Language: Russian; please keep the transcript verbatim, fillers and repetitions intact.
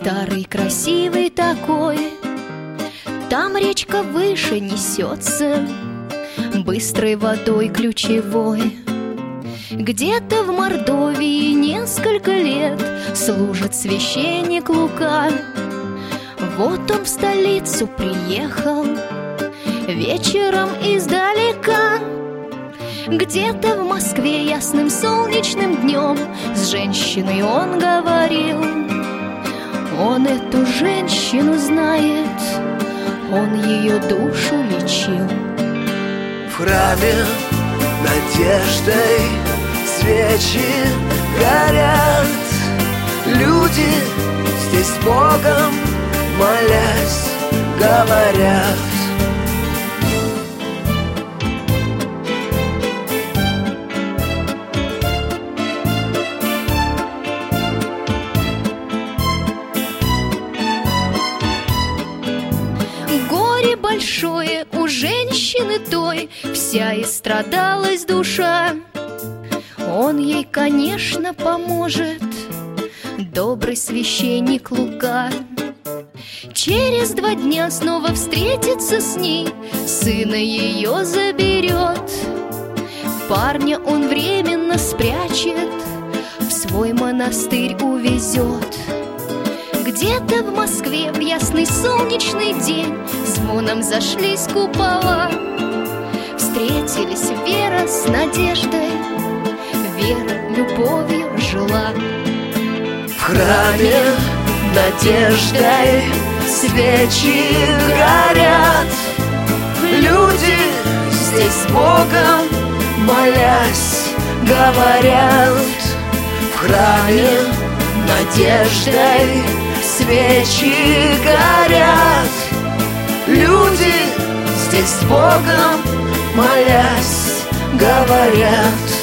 старый, красивый такой. Там речка выше несется, быстрой водой ключевой. Где-то в Мордовии несколько лет служит священник Лука. Вот он в столицу приехал вечером издалека. Где-то в Москве ясным солнечным днем с женщиной он говорил. Он эту женщину знает, он ее душу лечил. В храме надеждой свечи горят. Люди здесь Богом молясь говорят. Горе большое у женщины той, вся истрадалась душа. Он ей, конечно, поможет, добрый священник Лука. Через два дня снова встретится с ней, сына ее заберет. Парня он временно спрячет, в свой монастырь увезет. Где-то в Москве в ясный солнечный день звоном зашлись купола. Встретились Вера с Надеждой, Вера любовью жила. В храме надеждой свечи горят. Люди здесь Богом молясь говорят. В храме надеждой свечи горят. Люди здесь Богом молясь говорят.